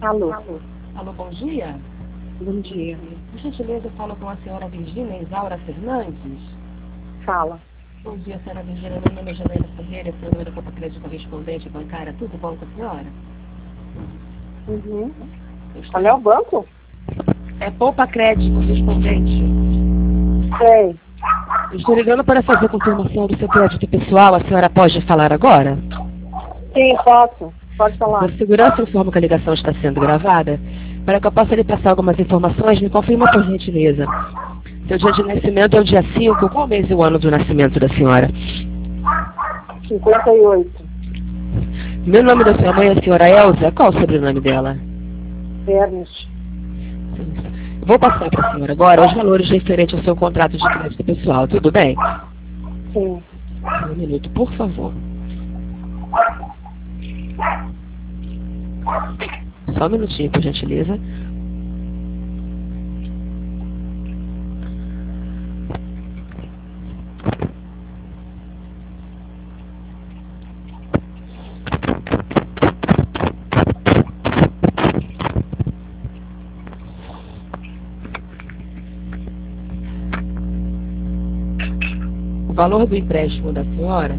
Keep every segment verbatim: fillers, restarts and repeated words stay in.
Alô. Alô, Alô, bom dia. Bom dia. Por gentileza, eu falo com a senhora Virgínia Isaura Fernandes. Fala. Bom dia, senhora Virgínia. Meu nome é Janaína Ferreira, sou número da Crédito Correspondente Bancária. Tudo bom com a senhora? Uhum. Estou... Qual é o banco? É Poupa Crédito Correspondente. Sei. Eu estou ligando para fazer confirmação do seu crédito pessoal. A senhora pode falar agora? Sim, posso. Pode falar. A segurança informa que a ligação está sendo gravada. Para que eu possa lhe passar algumas informações, me confirma por gentileza. Seu dia de nascimento é o dia cinco. Qual mês e o ano do nascimento da senhora? cinquenta e oito. Meu nome da sua mãe é a senhora Elza. Qual o sobrenome dela? Ernest. Vou passar para a senhora agora os valores referentes ao seu contrato de crédito pessoal. Tudo bem? Sim. Um minuto, por favor. Só um minutinho, por gentileza. O valor do empréstimo da senhora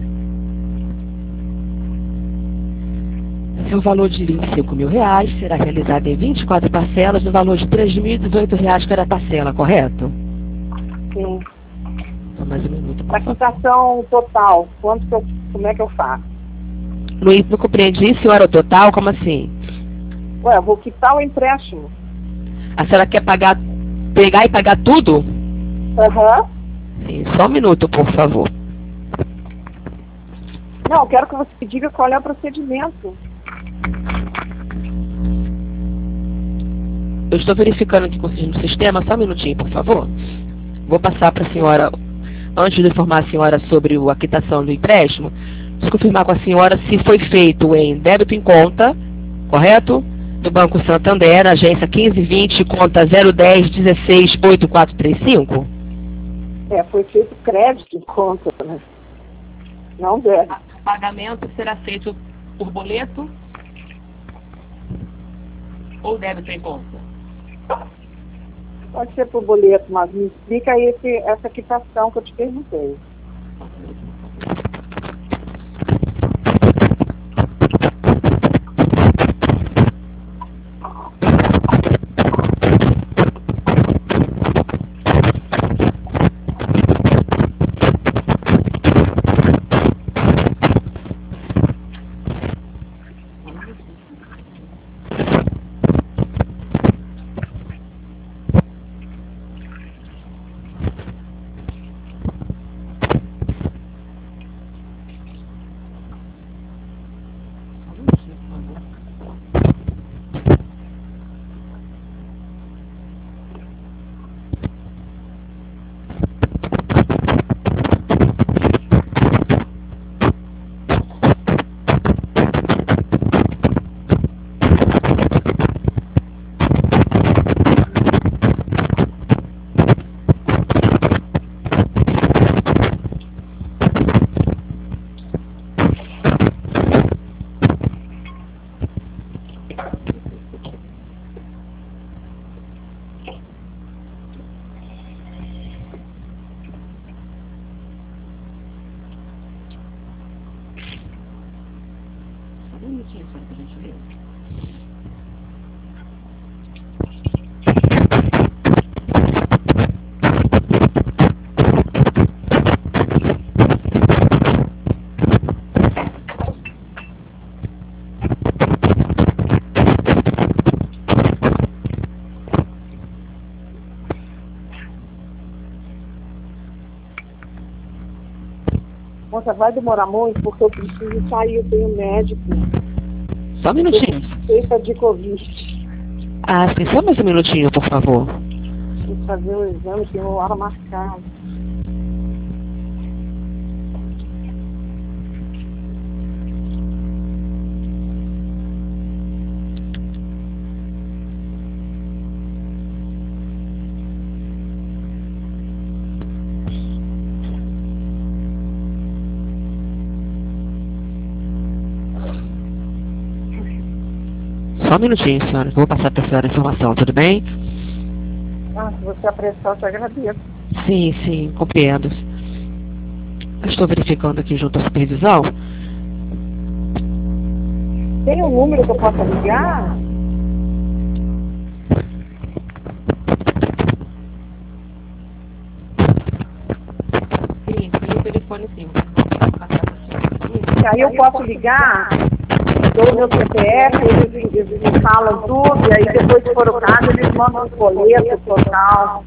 é o valor de vinte e cinco mil reais, será realizado em vinte e quatro parcelas, no valor de três mil e dezoito reais cada parcela, correto? Sim. Só mais um minuto, por A favor. quitação total, quanto que eu, como é que eu faço? Não, não compreendi, senhora, o total? Como assim? Ué, eu vou quitar o empréstimo. A senhora quer pagar, pegar e pagar tudo? Aham. Sim, só um minuto, por favor. Não, eu quero que você diga qual é o procedimento. Eu estou verificando aqui com o sistema, só um minutinho, por favor. Vou passar para a senhora, antes de informar a senhora sobre a quitação do empréstimo, preciso confirmar com a senhora se foi feito em débito em conta, correto? Do Banco Santander, agência quinze vinte, conta zero dez dezesseis oito quatro três cinco. É, foi feito crédito em conta, né? Não deve. O pagamento será feito por boleto ou débito em conta? Pode ser por boleto, mas me explica aí esse, essa quitação que eu te perguntei. Um minutinho só, por gentileza. Nossa, vai demorar muito porque eu preciso sair, eu tenho médico. Só um minutinho. Suspeita de Covid. Ah, sim, só mais um minutinho, por favor. Preciso fazer o exame, tem uma hora marcada. Só um minutinho, senhora. Vou passar para a senhora a informação, tudo bem? Ah, se você apressar, eu te agradeço. Sim, sim, compreendo. Eu estou verificando aqui junto à supervisão. Tem um número que eu possa ligar? Sim, tem o telefone sim. Vou passar para a senhora. E aí eu posso ligar, dou o meu C P F, eles, eles me falam tudo, e aí depois, se for o caso, eles mandam um folheto total.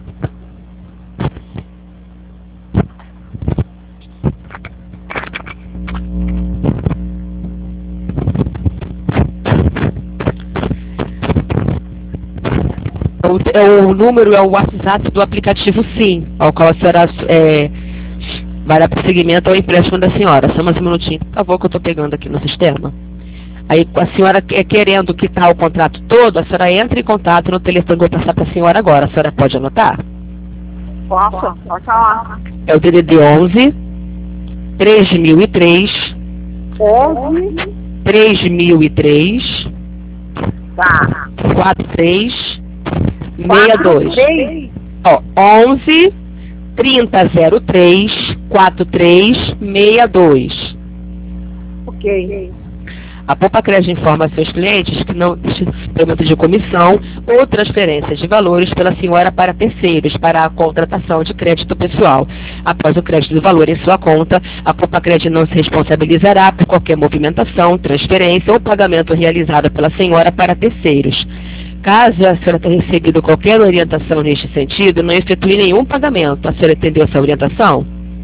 O, o número é o WhatsApp do aplicativo Sim, ao qual a senhora é, vai dar prosseguimento ao empréstimo da senhora. Só mais um minutinho, por favor, que eu estou pegando aqui no sistema. Aí, a senhora é querendo quitar o contrato todo, a senhora entra em contato no telefone que eu vou passar para a senhora agora. A senhora pode anotar? Posso? Pode falar. É o D D D onze, três mil e três, onze, três mil e três, tá. quarenta e três, sessenta e dois. três. Ó, onze, trinta zero três, quarenta e três, sessenta e dois. Ok. A Poupa Crédito informa a seus clientes que não existe pagamento de comissão ou transferência de valores pela senhora para terceiros para a contratação de crédito pessoal. Após o crédito do valor em sua conta, a Poupa Crédito não se responsabilizará por qualquer movimentação, transferência ou pagamento realizado pela senhora para terceiros. Caso a senhora tenha recebido qualquer orientação neste sentido, não efetue nenhum pagamento. A senhora entendeu essa orientação?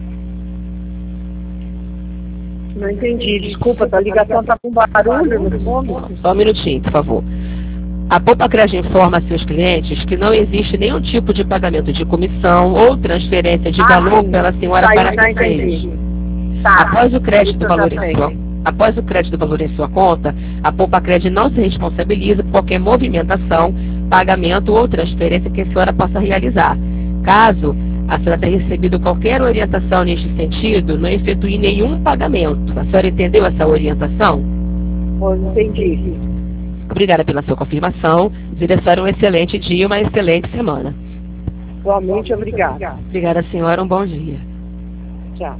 Não entendi, desculpa, a ligação está com barulho no fundo. Só um minutinho, por favor. A Poupa Crédito informa a seus clientes que não existe nenhum tipo de pagamento de comissão ou transferência de Ah, valor sim. pela senhora Tá, para já terceiros. entendi. Tá. Após o crédito Isso do eu valor já em sei. sua Após o crédito do valor em sua conta, a Poupa Crédito não se responsabiliza por qualquer movimentação, pagamento ou transferência que a senhora possa realizar. Caso a senhora tenha recebido qualquer orientação neste sentido, não efetue nenhum pagamento. A senhora entendeu essa orientação? Pois entendi. Obrigada pela sua confirmação. Desejo um excelente dia e uma excelente semana. Igualmente, obrigada. Obrigada, senhora. Um bom dia.